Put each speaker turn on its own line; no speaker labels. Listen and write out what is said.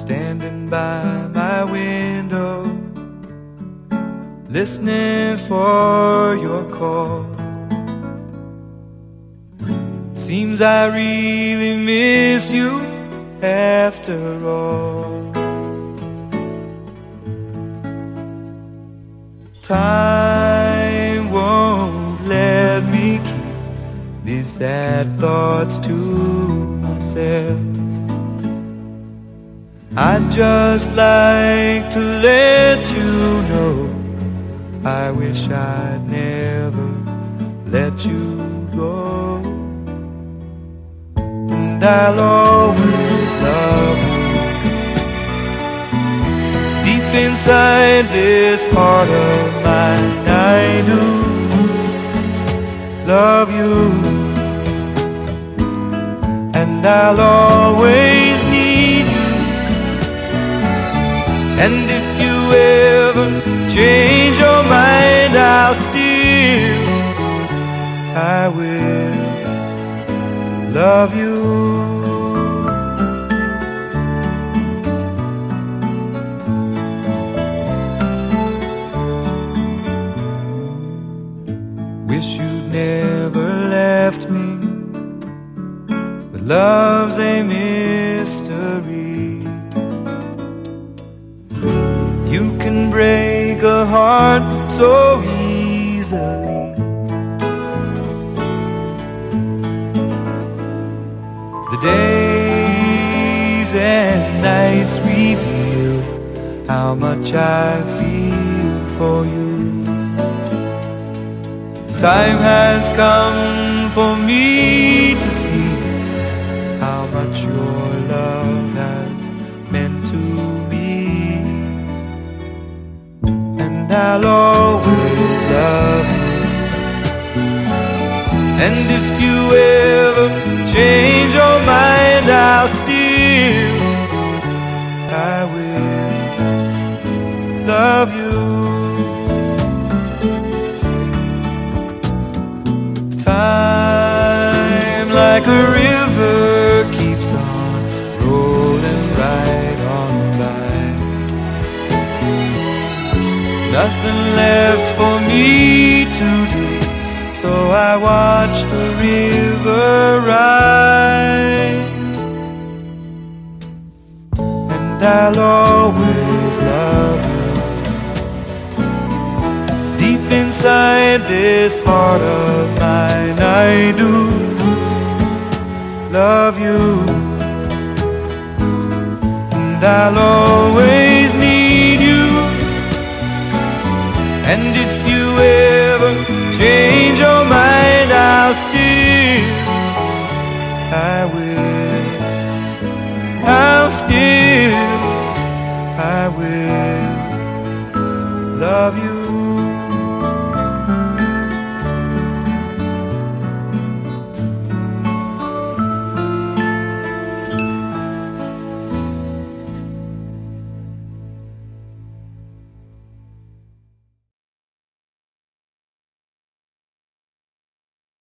standing by my window, listening for your call. Seems I really miss you after all. Time won't let me keep these sad thoughts to myself. I'd just like to let you know I wish I'd never let you go. And I'll always love you. Deep inside this heart of mine, I do love you. And I'll always need you. And if you ever change your mind, I will love you. Wish you'd never left me, but love's a mystery. You can break a heart so easily. The days and nights reveal how much I feel for you. Time has come for me to see how much your love has meant to me. And I'll always love you. And if you ever change your mind, I will love you. Time like a river keeps on rolling right on by. Nothing left for me to do, so I watch the river rise. And I'll always love you. Deep inside this heart of mine, I do love you. And I'll always need you. And if you ever change your mind, I'll still love you.